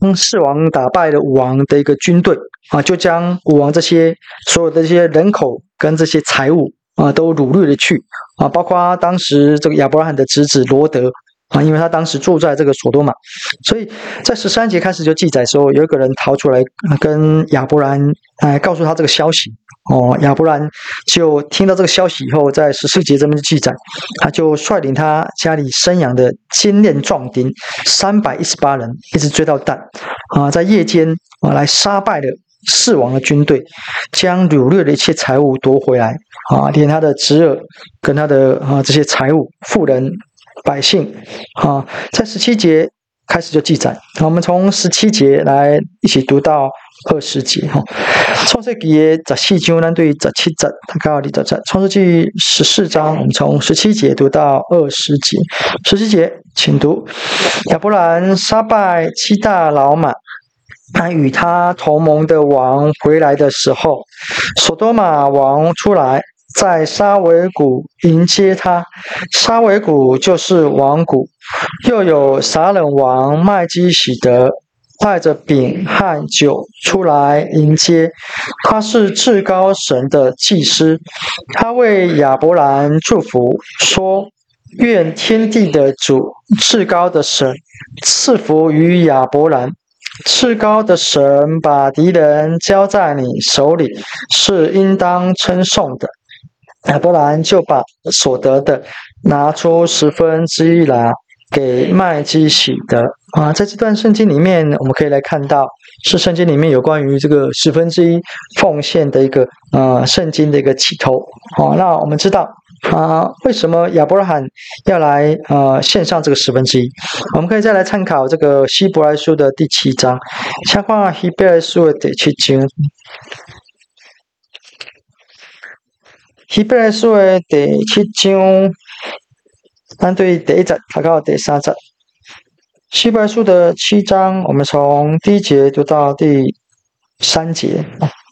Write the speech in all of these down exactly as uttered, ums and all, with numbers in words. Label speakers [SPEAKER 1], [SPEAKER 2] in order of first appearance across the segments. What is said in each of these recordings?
[SPEAKER 1] 四王打败了武王的一个军队啊，就将武王这些所有的这些人口跟这些财物啊都掳掠了去啊，包括当时这个亚伯拉罕的侄子罗德啊，因为他当时住在这个索多玛，所以在十三节开始就记载说，有一个人逃出来跟亚伯兰哎告诉他这个消息哦，亚伯兰就听到这个消息以后，在十四节这边记载，他就率领他家里生养的精练壮丁三百一十八人，一直追到但啊，在夜间啊来杀败了四王的军队，将掳掠的一切财物夺回来啊，连他的侄儿跟他的啊这些财物、妇人、百姓啊，在十七节开始就记载。我们从十七节来一起读到二十节哈。创世纪的十四章，咱对十七节到二十节。创世纪十四章，我们从十七节读到二十节。十七节，请读：亚伯兰杀败七大老马。他与他同盟的王回来的时候，索多玛王出来，在沙维谷迎接他。沙维谷就是王谷。又有撒冷王麦基洗德带着饼和酒出来迎接，他是至高神的祭司。他为亚伯兰祝福，说：愿天地的主，至高的神赐福于亚伯兰。至高的神把敌人交在你手里，是应当称颂的。亚伯兰就把所得的拿出十分之一来给麦基洗德啊。在这段圣经里面，我们可以来看到，是圣经里面有关于这个十分之一奉献的一个呃圣经的一个起头啊。那我们知道啊，为什么亚伯拉罕要来呃献上这个十分之一？我们可以再来参考这个希伯来书的第七章，先看希伯来书的第七章。希伯来书的第七章，咱对第一节读到第三节。希伯来书的七章，我们从第一节读到第三节。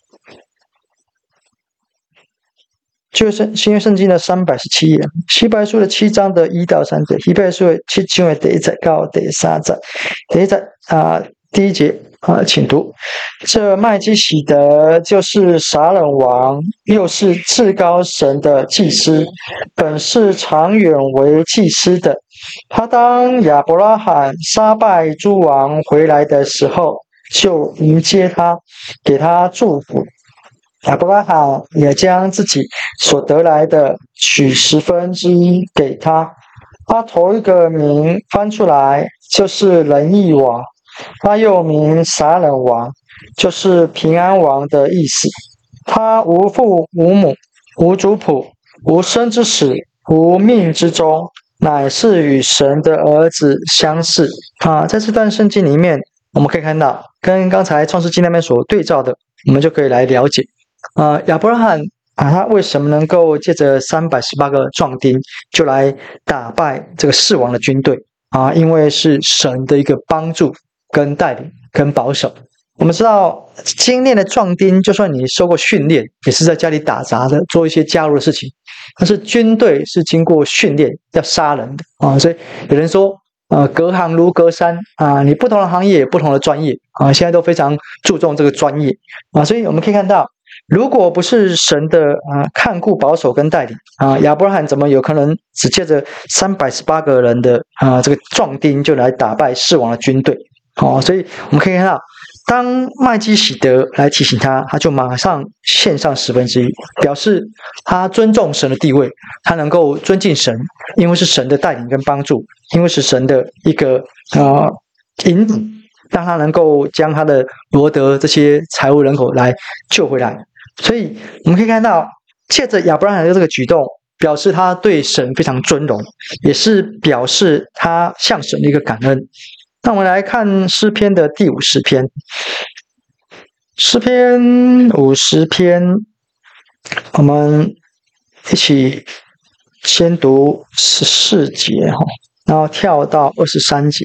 [SPEAKER 1] 就是新约圣经的三百十七页，希伯来书的七章的一到三节，希伯来书的七章的第一节到第三节。第一节啊、呃，第一节啊、呃，请读：这麦基洗德就是撒冷王，又是至高神的祭司，本是长远为祭司的。他当亚伯拉罕杀败诸王回来的时候，就迎接他，给他祝福。亚伯拉罕也将自己所得来的取十分之一给他。他头一个名翻出来就是仁义王，他又名撒冷王，就是平安王的意思。他无父无母，无族谱，无生之始，无命之终，乃是与神的儿子相似啊。在这段圣经里面，我们可以看到跟刚才创世纪那边所对照的，我们就可以来了解啊，亚伯拉罕啊，他为什么能够借着三百十八个壮丁就来打败这个四王的军队啊？因为是神的一个帮助跟带领跟保守。我们知道精练的壮丁，就算你受过训练，也是在家里打杂的，做一些加入的事情。但是军队是经过训练，要杀人的啊，所以有人说，呃，隔行如隔山啊，你不同的行业有不同的专业啊，现在都非常注重这个专业啊，所以我们可以看到，如果不是神的啊看顾保守跟带领啊，亚伯拉罕怎么有可能只借着三百十八个人的啊这个壮丁就来打败四王的军队？哦，所以我们可以看到，当麦基洗德来提醒他，他就马上献上十分之一，表示他尊重神的地位，他能够尊敬神，因为是神的带领跟帮助，因为是神的一个呃引导，让他能够将他的罗德这些财务人口来救回来。所以我们可以看到，借着亚伯拉罕的这个举动，表示他对神非常尊荣，也是表示他向神的一个感恩。那我们来看诗篇的第五十篇，诗篇五十篇，我们一起先读十四节哈，然后跳到二十三节。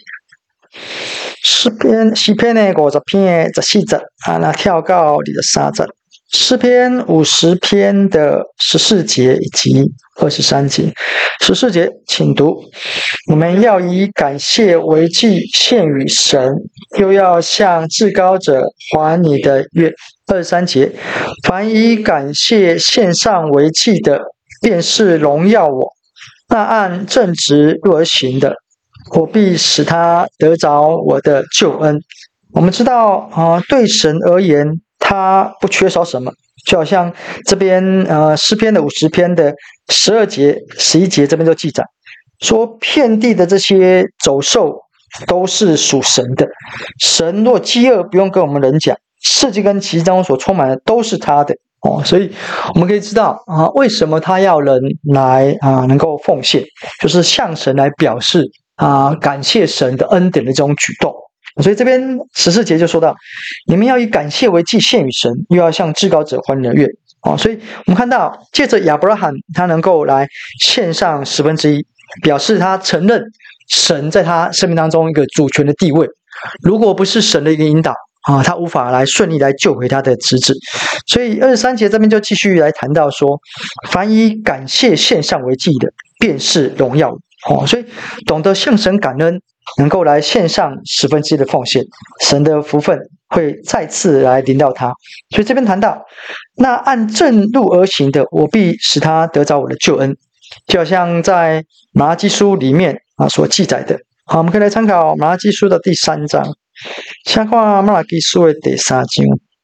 [SPEAKER 1] 诗篇诗篇的五十篇的十四节啊，那跳到二十三节。 诗篇五十篇的十四节以及二十三节。十四节，请读：你们要以感谢为祭献与神，又要向至高者还你的愿。二十三节，凡以感谢献上为祭的，便是荣耀我；那按正直路而行的，我必使他得着我的救恩。我们知道啊、呃，对神而言，他不缺少什么，就好像这边呃诗篇的五十篇的十二节、十一节这边都记载说，遍地的这些走兽都是属神的。神若饥饿，不用跟我们人讲，世界跟其中所充满的都是他的哦。所以我们可以知道啊，为什么他要人来啊能够奉献，就是向神来表示啊感谢神的恩典的这种举动。所以这边十四节就说到，你们要以感谢为祭献与神，又要向至高者还你的愿。哦，所以我们看到，借着亚伯拉罕，他能够来献上十分之一，表示他承认神在他生命当中一个主权的地位。如果不是神的一个引导啊，他无法来顺利来救回他的侄子。所以二十三节这边就继续来谈到说，凡以感谢献上为祭的，便是荣耀。哦，所以懂得向神感恩，能够来献上十分之一的奉献，神的福分会再次来临到他。所以这边谈到，那按正路而行的，我必使他得着我的救恩，就好像在马拉基书里面啊所记载的。好，我们可以来参考马拉基书的第三章，先看马拉基书的第三章。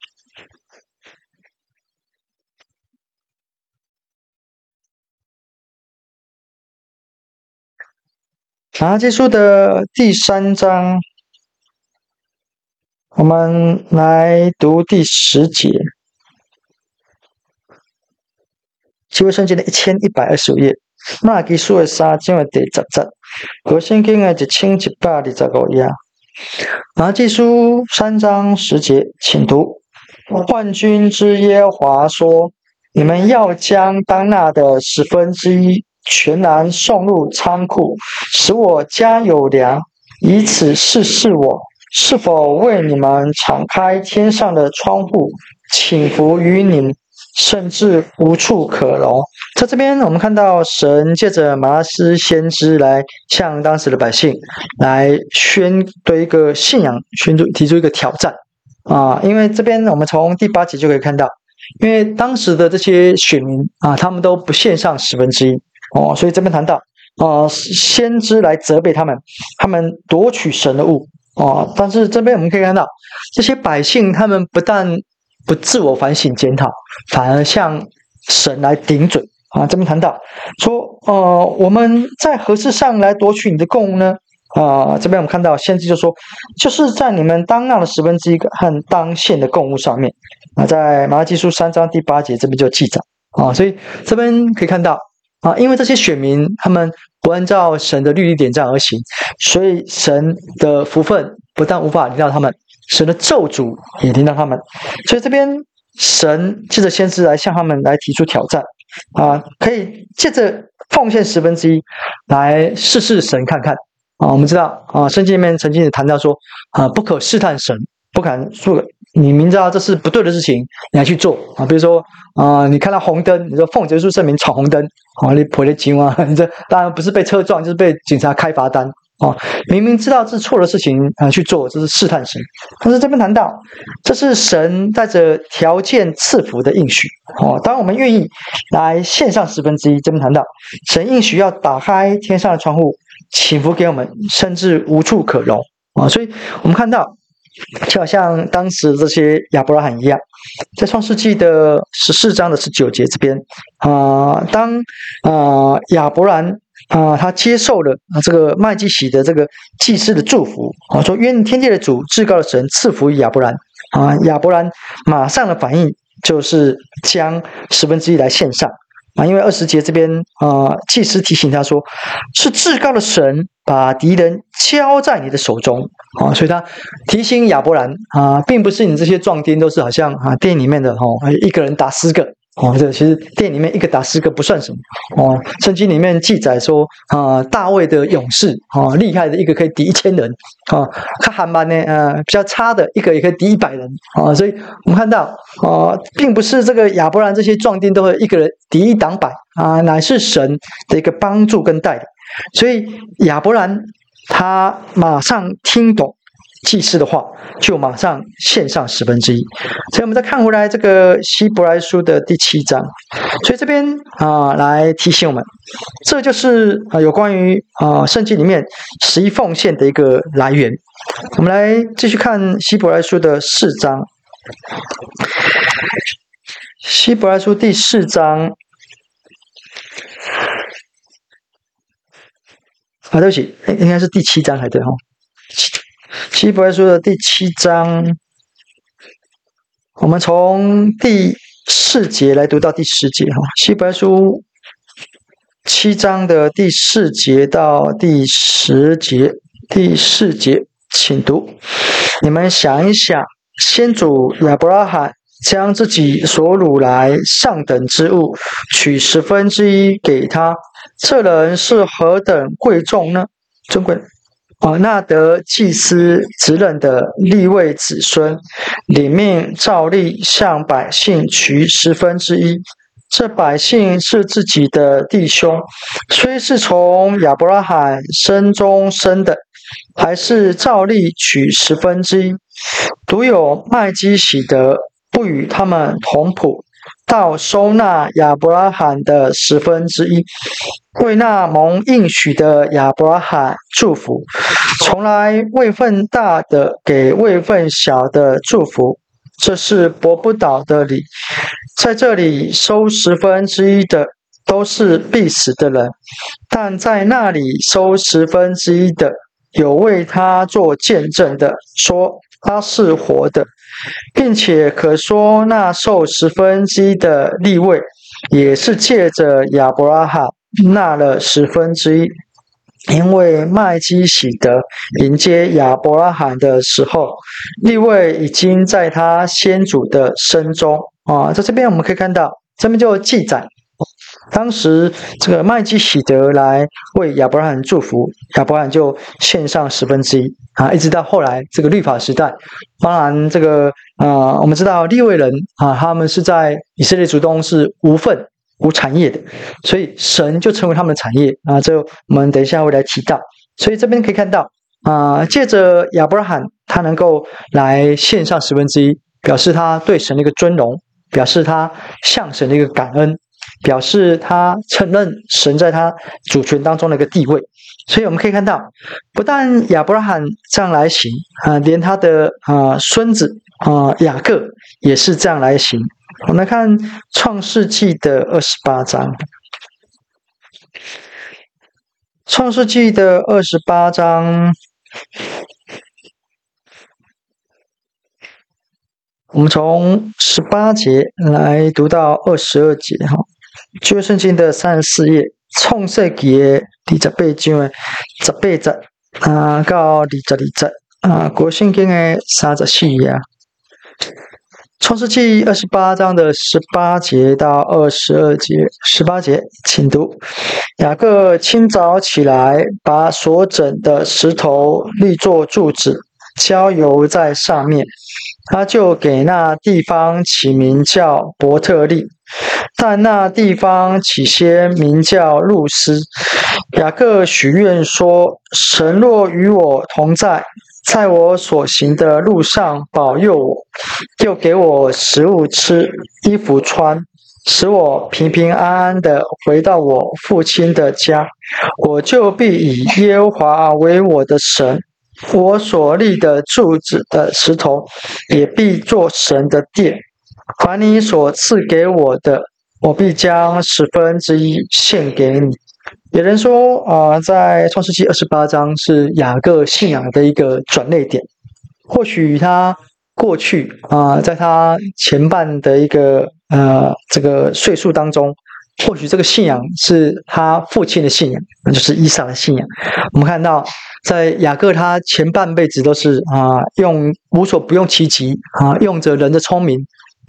[SPEAKER 1] 马拉基书的第三章，我们来读第十节。旧约圣经的一千一百二十五页，马拉基书的三章的第十节，和圣经的一千一百二十五页。马拉基书三章十节，请读：万军之耶和华说，你们要将当纳的十分之一全然送入仓库，使我家有粮，以此试试我是否为你们敞开天上的窗户，倾福于你们，甚至无处可容。在这边我们看到神借着马拉斯先知来向当时的百姓来宣对一个信仰宣出提出一个挑战啊，因为这边我们从第八节就可以看到，因为当时的这些选民啊，他们都不献上十分之一哦，所以这边谈到啊，先知来责备他们，他们夺取神的物哦，但是这边我们可以看到，这些百姓他们不但不自我反省检讨，反而向神来顶嘴啊。这边谈到说，呃，我们在何事上来夺取你的供物呢？啊，这边我们看到先知就说，就是在你们当纳的十分之一和当献的供物上面。啊，在马拉基书三章第八节这边就记载啊，所以这边可以看到啊，因为这些选民他们不按照神的律例典章而行，所以神的福分不但无法临到他们，神的咒诅也临到他们。所以这边神借着先知来向他们来提出挑战啊，可以借着奉献十分之一来试试神看看啊。我们知道啊，圣经里面曾经也谈到说啊，不可试探神，不敢说你明知道这是不对的事情，你还去做啊？比如说啊、呃，你看到红灯，你说奉结束证明闯红灯，啊，你赔了钱啊？你这当然不是被车撞，就是被警察开罚单啊！明明知道这是错的事情啊、呃，去做，这是试探神。但是这边谈到，这是神带着条件赐福的应许哦。当我们愿意来献上十分之一，这边谈到神应许要打开天上的窗户，祈福给我们，甚至无处可容啊！所以我们看到。就好像当时这些亚伯拉罕一样，在创世纪的十四章的十九节这边啊、呃，当啊、呃、亚伯兰啊、呃、他接受了这个麦基洗的这个祭司的祝福啊，说愿天地的主至高的神赐福于亚伯兰啊，亚伯兰马上的反应就是将十分之一来献上。啊，因为二十节这边啊、呃，祭司提醒他说，是至高的神把敌人交在你的手中啊，所以他提醒亚伯兰啊，并不是你这些壮丁都是好像啊电影里面的哦，一个人打十个哦，这其实电影里面一个打十个不算什么哦。圣经里面记载说，啊、呃，大卫的勇士啊，厉害的一个可以敌一千人啊，看韩版呢，呃，比较差的一个也可以敌一百人啊。所以我们看到，啊、呃，并不是这个亚伯兰这些壮丁都会一个人敌一挡百啊，乃是神的一个帮助跟带领。所以亚伯兰他马上听懂祭司的话，就马上献上十分之一。所以我们再看回来这个希伯来书的第七章，所以这边啊、呃、来提醒我们，这就是啊、呃、有关于啊、呃、圣经里面十一奉献的一个来源。我们来继续看希伯来书的四章，希伯来书第四章。啊，对不起，应该是第七章才对哈。希伯来书的第七章，我们从第四节来读到第十节哈。希伯来书七章的第四节到第十节，第四节，请读。你们想一想，先祖亚伯拉罕将自己所掳来上等之物取十分之一给他，这人是何等贵重呢？尊贵啊，那得祭司职任的利未子孙，领命照例向百姓取十分之一。这百姓是自己的弟兄，虽是从亚伯拉罕生中生的，还是照例取十分之一。独有麦基洗德不与他们同谱，到收纳亚伯拉罕的十分之一，为那蒙应许的亚伯拉罕祝福，从来位分大的给位分小的祝福，这是驳不倒的理。在这里收十分之一的都是必死的人，但在那里收十分之一的，有为他做见证的，说他是活的，并且可说那受十分之一的利未，也是借着亚伯拉罕纳了十分之一。因为麦基洗德迎接亚伯拉罕的时候，利未已经在他先祖的身中啊。在这边我们可以看到，这边就记载，当时这个麦基洗德来为亚伯拉罕祝福，亚伯拉罕就献上十分之一啊，一直到后来这个律法时代。当然，这个啊、呃，我们知道利未人啊，他们是在以色列族中是无份无产业的，所以神就成为他们的产业啊。这我们等一下会来提到。所以这边可以看到啊、呃，借着亚伯拉罕他能够来献上十分之一，表示他对神的一个尊荣，表示他向神的一个感恩，表示他承认神在他主权当中的一个地位。所以我们可以看到，不但亚伯拉罕这样来行啊、呃，连他的啊、呃、孙子啊、呃、雅各也是这样来行。我们来看创世纪的二十八章，创世纪的二十八章，我们从十八节来读到二十二节哈。旧约圣经的三十四页，创世纪的二十八章的十八节啊到二十二节啊，国圣经的三十四页。创世纪二十八章的十八节到二十二节，十八节，请读。雅各清早起来，把所整的石头立作柱子，浇油在上面，他就给那地方起名叫伯特利，但那地方起先名叫路斯。雅各许愿说：神若与我同在，在我所行的路上保佑我，又给我食物吃，衣服穿，使我平平安安的回到我父亲的家，我就必以耶和华为我的神，我所立的柱子的石头也必做神的殿。凡你所赐给我的，我必将十分之一献给你。有人说啊、呃，在创世纪二十八章是雅各信仰的一个转捩点。或许他过去啊、呃，在他前半的一个呃这个岁数当中，或许这个信仰是他父亲的信仰，那就是以撒的信仰。我们看到，在雅各他前半辈子都是啊、呃、用无所不用其极啊、呃，用着人的聪明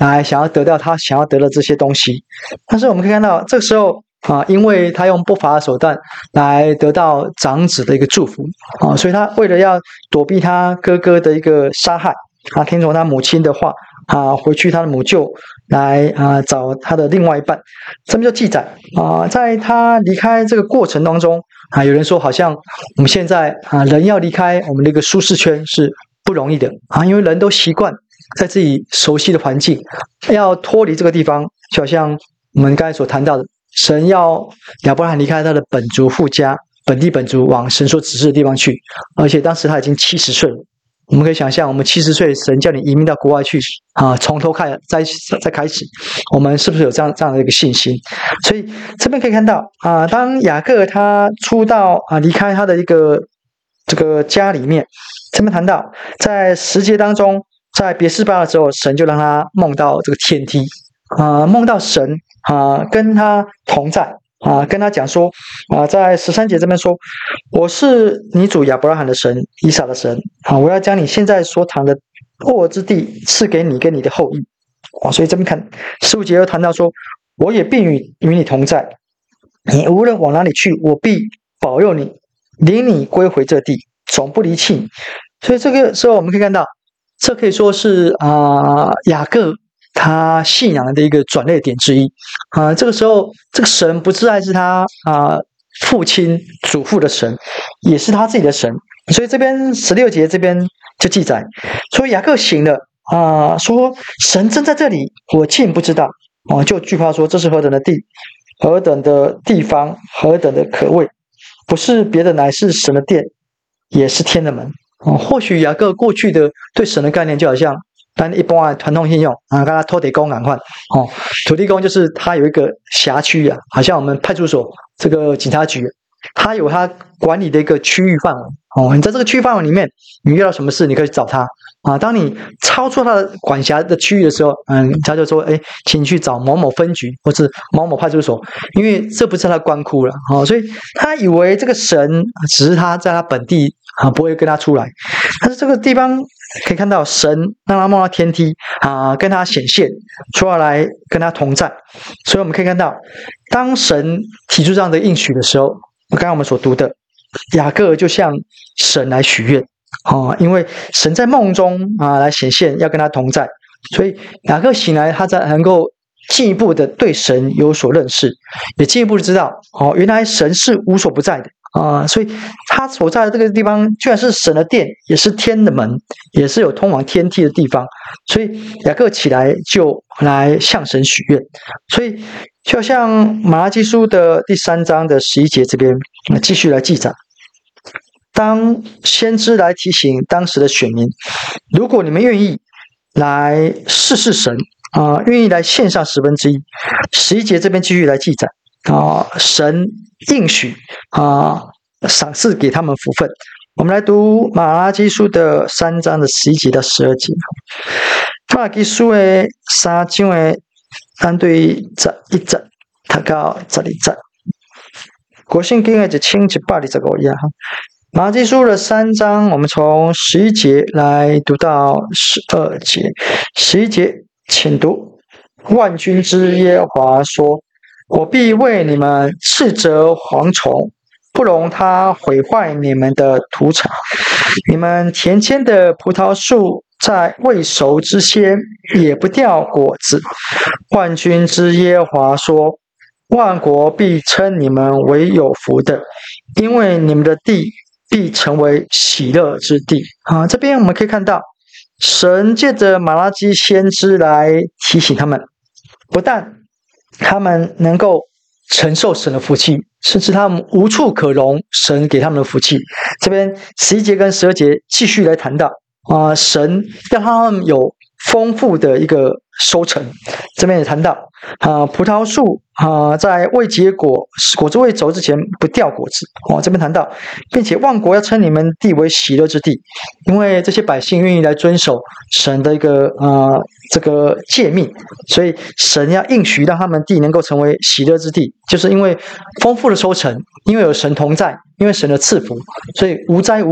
[SPEAKER 1] 来想要得到他想要得的这些东西。但是我们可以看到，这个时候啊，因为他用不法的手段来得到长子的一个祝福啊，所以他为了要躲避他哥哥的一个杀害啊，听从他母亲的话啊，回去他的母舅来啊找他的另外一半。这边就记载啊，在他离开这个过程当中啊，有人说好像我们现在啊人要离开我们的一个舒适圈是不容易的啊，因为人都习惯在自己熟悉的环境，要脱离这个地方，就好像我们刚才所谈到的，神要亚伯拉罕离开他的本族父家、本地本族，往神所指示的地方去，而且当时他已经七十岁了。我们可以想象，我们七十岁，神叫你移民到国外去啊，从头开再再开始，我们是不是有这样这样的一个信心？所以这边可以看到啊，当雅各他出到啊离开他的一个这个家里面，这边谈到在十节当中，在别是巴的时候，神就让他梦到这个天梯啊，梦到神啊跟他同在。啊，跟他讲说，啊，在十三节这边说，我是你主亚伯拉罕的神，以撒的神，啊，我要将你现在所躺的沃之地赐给你跟你的后裔。啊，所以这边看十五节又谈到说，我也必与与你同在，你无论往哪里去，我必保佑你，领你归回这地，总不离弃你。所以这个时候我们可以看到，这可以说是啊、呃、雅各他信仰的一个转捩点之一啊、呃，这个时候，这个神不再是他啊、呃、父亲祖父的神，也是他自己的神。所以这边十六节这边就记载，说雅各醒了啊、呃，说神正在这里，我竟不知道啊、呃，就惧怕说这是何等的地，何等的地方，何等的可畏，不是别的，乃是神的殿，也是天的门啊、呃。或许雅各过去的对神的概念就好像。但一般的传统信用啊，刚刚土地公赶快哦，土地公就是他有一个辖区啊，好像我们派出所这个警察局，他有他管理的一个区域范围哦。你在这个区域范围里面，你遇到什么事，你可以找他啊。当你超出他的管辖的区域的时候，嗯，他就说，哎，请你去找某某分局或是某某派出所，因为这不是他的官窟了哦。所以他以为这个神只是他在他本地啊，不会跟他出来，但是这个地方。可以看到神让他梦到天梯啊，跟他显现出来，跟他同在。所以我们可以看到，当神提出这样的应许的时候，刚刚我们所读的雅各就向神来许愿啊，因为神在梦中啊来显现，要跟他同在，所以雅各醒来，他才能够进一步的对神有所认识，也进一步的知道哦，原来神是无所不在的。啊、呃，所以他所在的这个地方，居然是神的殿，也是天的门，也是有通往天梯的地方。所以雅各起来就来向神许愿。所以就像马拉基书的第三章的十一节这边，继续来记载。当先知来提醒当时的选民，如果你们愿意来试试神啊、呃，愿意来献上十分之一。十一节这边继续来记载。啊、呃，神应许啊，赏赐给他们福分。我们来读马拉基书的三章的十一节到十二节。马拉基书的三章的单对十一节，读到十二节。国圣经的一千一百二十五页哈。马拉基书的三章，我们从十一节来读到十二节。十一节，请读：万军之耶和华说。我必为你们斥责蝗虫，不容它毁坏你们的土产。你们田间的葡萄树在未熟之先也不掉果子。万军之耶和华说：万国必称你们为有福的，因为你们的地必成为喜乐之地。啊，这边我们可以看到，神借着马拉基先知来提醒他们，不但他们能够承受神的福气，甚至他们无处可容神给他们的福气。这边十一节跟十二节继续来谈到啊、呃，神让他们有丰富的一个收成。这边也谈到啊、呃，葡萄树啊、呃，在未结果、果子未熟之前不掉果子。哦，这边谈到，并且万国要称你们地为喜乐之地，因为这些百姓愿意来遵守神的一个呃这个诫命，所以神要应许让他们地能够成为喜乐之地，就是因为丰富的收成，因为有神同在，因为神的赐福，所以无灾无祸。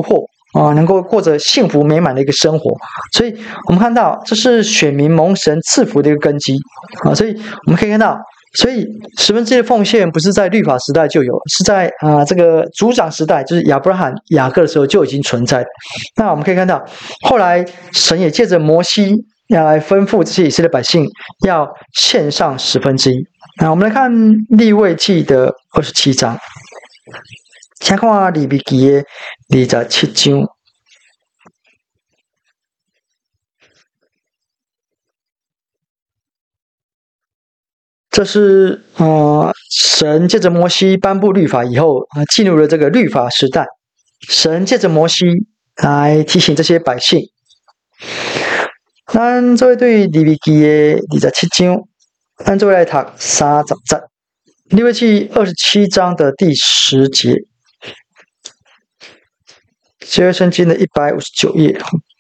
[SPEAKER 1] 啊，能够过着幸福美满的一个生活。所以我们看到，这是选民蒙神赐福的一个根基啊。所以我们可以看到，所以十分之一的奉献不是在律法时代就有，是在啊、呃、这个族长时代，就是亚伯拉罕、雅各的时候就已经存在。那我们可以看到，后来神也借着摩西要来吩咐这些以色列百姓要献上十分之一。那我们来看利未记的二十七章，先看利未记的二十七章。这是呃，神借着摩西颁布律法以后，呃，进入了这个律法时代。神借着摩西来提醒这些百姓。咱做对利未记的二十七章，咱做来读三十节。利未记二十七章的第十节，旧约圣经的一百五十九页。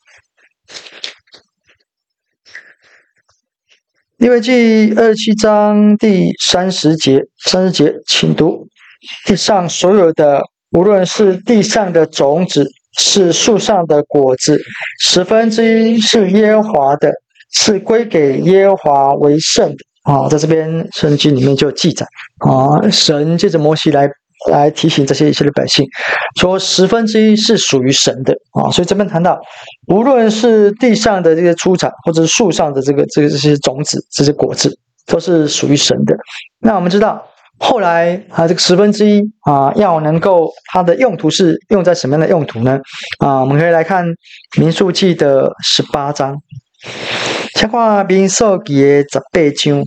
[SPEAKER 1] 利未记二十七章第三十节，三十节，请读：地上所有的，无论是地上的种子，是树上的果子，十分之一是耶和华的，是归给耶和华为圣的。啊，在这边圣经里面就有记载啊，神借着摩西来来提醒这些以色列百姓，说十分之一是属于神的啊。所以这边谈到，无论是地上的这些出产，或者是树上的这个这个这些种子、这些果子，都是属于神的。那我们知道，后来啊，这个十分之一啊，要能够它的用途是用在什么样的用途呢？啊，我们可以来看民数记的十八章。先看民数记的十八章，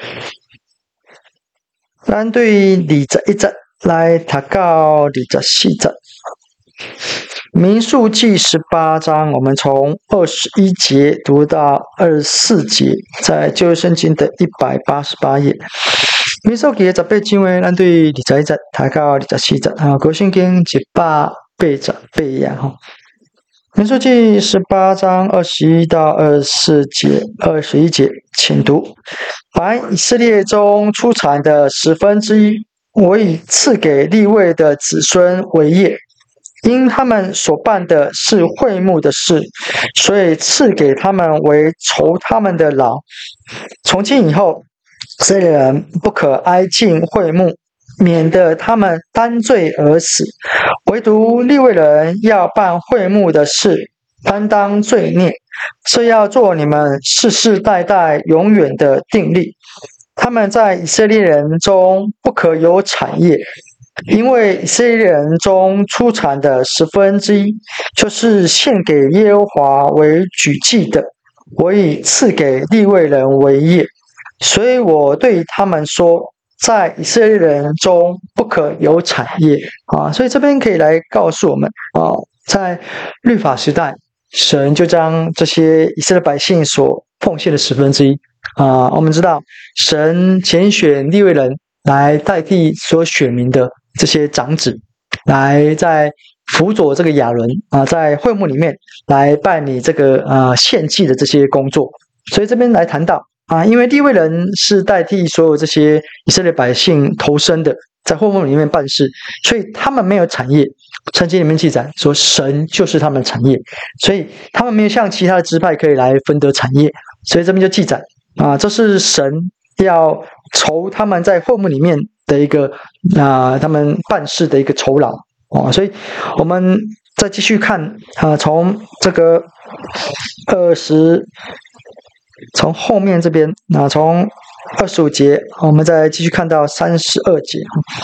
[SPEAKER 1] 咱对二十一节来读到二十四节。民数记十八章，我们从二十一节读到二十四节，在旧约圣经的一百八十八页。民数记的十八章呢，咱对二十一节读到二十四节啊，旧圣经一百八十八页吼。民数记十八章二十一到二十四节、二十一节，请读：凡以色列中出产的十分之一，我已赐给利未的子孙为业，因他们所办的是会幕的事，所以赐给他们为酬他们的劳。从今以后，以色列人不可挨近会幕，免得他们担罪而死。唯独利未人要办会幕的事，担当罪孽，这要做你们世世代代永远的定例。他们在以色列人中不可有产业，因为以色列人中出产的十分之一，就是献给耶和华为举祭的，我已赐给利未人为业。所以我对他们说，在以色列人中不可有产业啊。所以这边可以来告诉我们啊，在律法时代，神就将这些以色列百姓所奉献的十分之一啊，我们知道神拣选利未人来代替所选民的这些长子，来在辅佐这个亚伦啊，在会幕里面来办理这个呃献祭的这些工作。所以这边来谈到啊，因为利未人是代替所有这些以色列百姓投身的，在会幕里面办事，所以他们没有产业。圣经里面记载说，神就是他们的产业，所以他们没有像其他的支派可以来分得产业。所以这边就记载啊，这是神要酬他们在会幕里面的一个啊，他们办事的一个酬劳哦。所以我们再继续看啊，从这个二十。从后面这边，那从二十五节，我们再继续看到三十二节。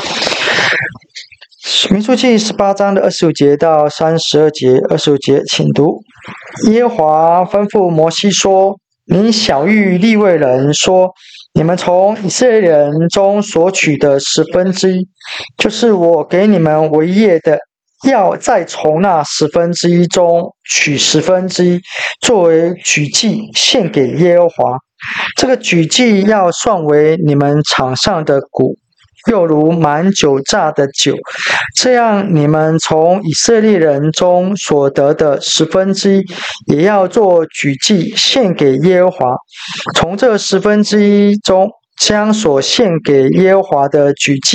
[SPEAKER 1] 民数记十八章的二十五节到三十二节，二十五节，请读：耶和华吩咐摩西说：“你晓谕利未人说，你们从以色列人中所取的十分之一，就是我给你们为业的。”要再从那十分之一中取十分之一，作为举祭献给耶和华。这个举祭要算为你们场上的谷，又如满酒榨的酒。这样，你们从以色列人中所得的十分之一，也要做举祭献给耶和华。从这十分之一中，将所献给耶和华的举祭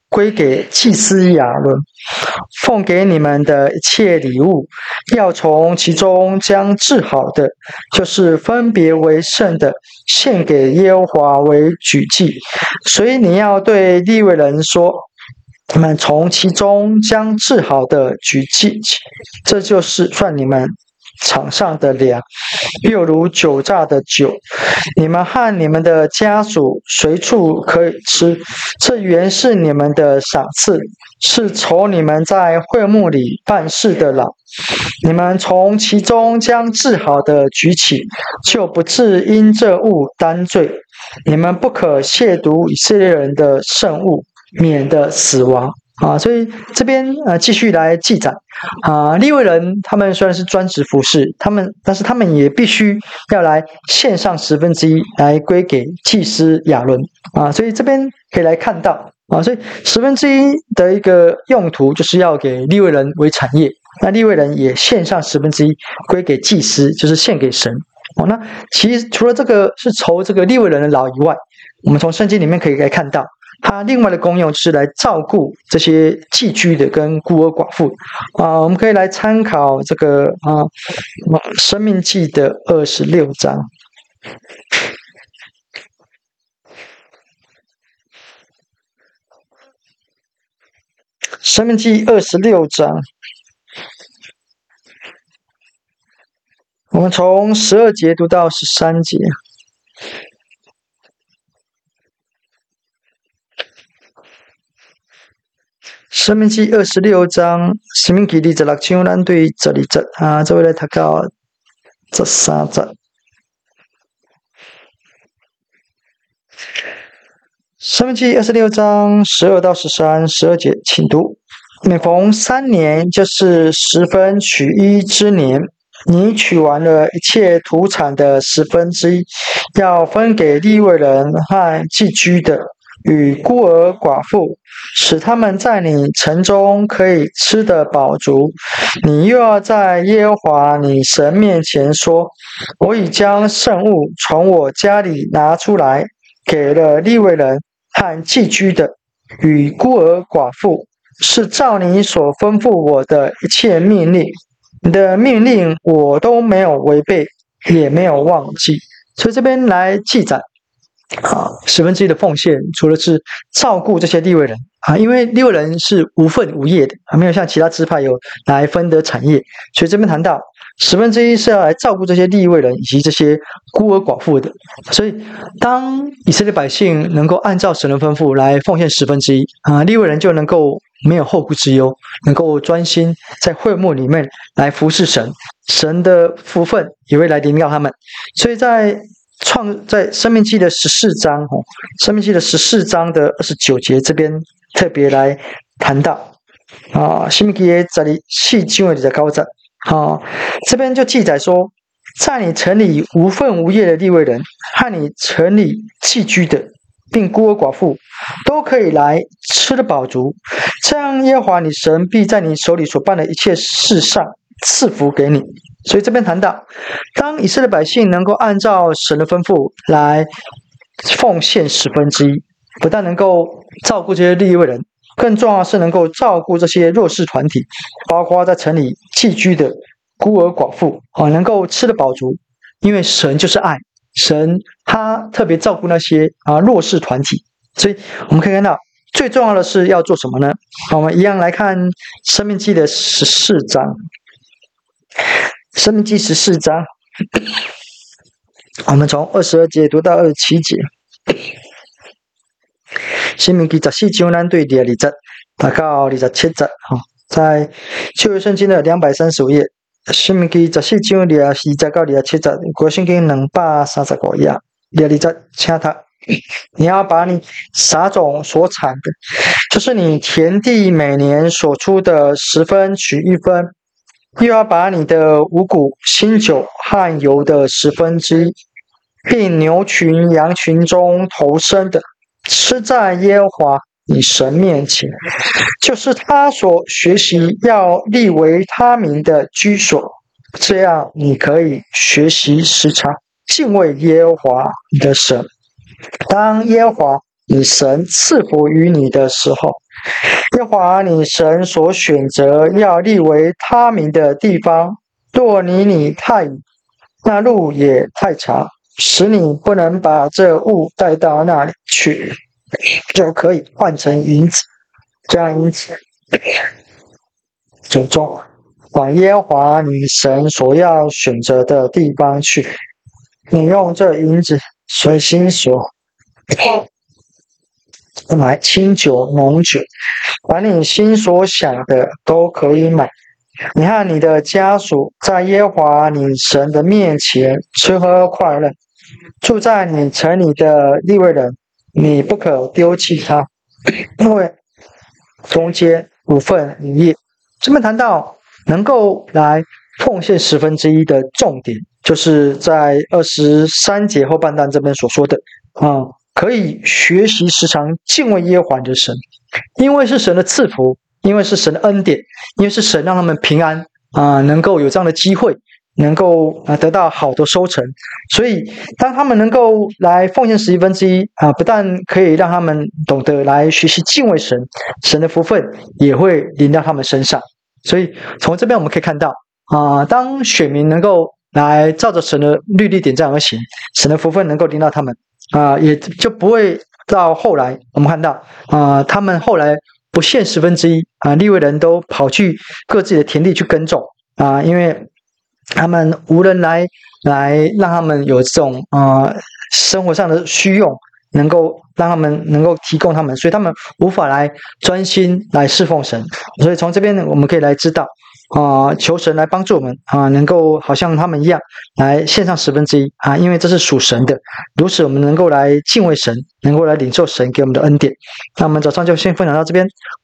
[SPEAKER 1] 归给祭司亚伦，奉给你们的一切礼物，要从其中将治好的，就是分别为圣的，献给耶和华为举祭。所以你要对利未人说，你们从其中将治好的举祭，这就是算你们场上的粮，又如酒榨的酒，你们和你们的家属随处可以吃，这原是你们的赏赐，是酬你们在会幕里办事的劳。你们从其中将治好的举起，就不致因这物担罪。你们不可亵渎以色列人的圣物，免得死亡。啊，所以这边呃继续来记载啊，利未人他们虽然是专职服侍，他们但是他们也必须要来献上十分之一来归给祭司亚伦啊，所以这边可以来看到啊，所以十分之一的一个用途就是要给利未人为产业，那利未人也献上十分之一归给祭司，就是献给神。哦，那其实除了这个是酬这个利未人的劳以外，我们从圣经里面可以来看到。它另外的功用就是来照顾这些寄居的跟孤儿寡妇啊，我们可以来参考这个啊《申命记》的二十六章，《申命记》二十六章，我们从十二节读到十三节。申命記二十六章，申命記二十六章，咱對十二節啊，做嚟讀到十三節。申命記二十六章十二到十三，十二節，請讀。每逢三年，就是十分取一之年，你取完了一切土產的十分之一，要分給利未人和寄居的。與孤兒寡婦，使他們在你城中可以吃得飽足。你又要在耶和華你神面前說：我已將聖物從我家裡拿出來，給了利未人和寄居的，與孤兒寡婦，是照你所吩咐我的一切命令。你的命令我都沒有違背，也沒有忘記。所以這邊來記載。啊，十分之一的奉獻，除了是照顧這些利未人啊，因為利未人是無份無業的啊，沒有像其他支派有來分得產業，所以這邊談到十分之一是要來照顧這些利未人以及這些孤兒寡婦的。所以，當以色列百姓能夠按照神的吩咐來奉獻十分之一啊，利未人就能夠沒有後顧之憂，能夠專心在會幕裡面來服侍神，神的福分也會來臨到他們。所以在創在申命記的十四章，哦，申命記的十四章的二十九節這邊特別來談到啊，申命記的十四章的二十九節，啊，這邊就記載說，在你城裡無份無業的利未人和你城裡寄居的，並孤兒寡婦，都可以來吃得飽足。這樣耶和華你神必在你手裡所辦的一切事上賜福給你。所以這邊談到，當以色列百姓能夠按照神的吩咐來奉獻十分之一，不但能夠照顧這些利未人，更重要的是能夠照顧這些弱勢團體，包括在城裡寄居的孤兒寡婦啊，能夠吃得飽足。因為神就是愛，神他特別照顧那些啊弱勢團體。所以我們可以看到，最重要的是要做什麼呢？我們一樣來看申命記的十四章。申命記十四章，我們從二十二節讀到二十七節。申命記十四章咱對二十節讀到二十七節，在舊約聖經的兩百三十五頁，申命記十四章二十四節到二十七節，國聖經兩百三十五頁。二十節，請讀。你要把你撒種所產的，就是你田地每年所出的十分取一分。又要把你的五穀、新酒和油的十分之一，並牛群、羊群中頭生的，吃在耶和華你神面前，就是他所學習要立為他名的居所。這樣你可以學習時常敬畏耶和華你的神。當耶和華你神賜福於你的時候， 耶和华你神所选择要立为他名的地方，若离你太远，那路也太长，使你不能把这物带到那里去，就可以换成银子，这样因此主中往耶和华你神所要选择的地方去，你用这银子随心所买清酒、浓酒，把你心所想的都可以买。你和你的家属在耶和华你神的面前吃喝快乐，住在你城里的利未人，你不可丢弃他，因为中间五份一业。这边谈到能够来奉献十分之一的重点，就是在二十三节后半段这边所说的啊、嗯，可以学习时常敬畏耶和华的神，因为是神的赐福，因为是神的恩典，因为是神让他们平安啊、呃，能够有这样的机会，能够啊得到好的收成。所以当他们能够来奉献十一分之一啊，不但可以让他们懂得来学习敬畏神，神的福分也会临到他们身上。所以从这边我们可以看到啊、呃，当选民能够来照着神的律例典章而行，神的福分能够临到他们啊、呃，也就不会到后来我们看到啊、呃，他们后来不献十分之一啊，利未人都跑去各自的田地去耕种啊，因为他们无人来来让他们有这种呃生活上的需用，能够让他们能够提供他们，所以他们无法来专心来侍奉神。所以从这边我们可以来知道啊、呃，求神来帮助我们啊、呃，能够好像他们一样来献上十分之一啊，因为这是属神的。如此我们能够来敬畏神，能够来领受神给我们的恩典。那我们早上就先分享到这边，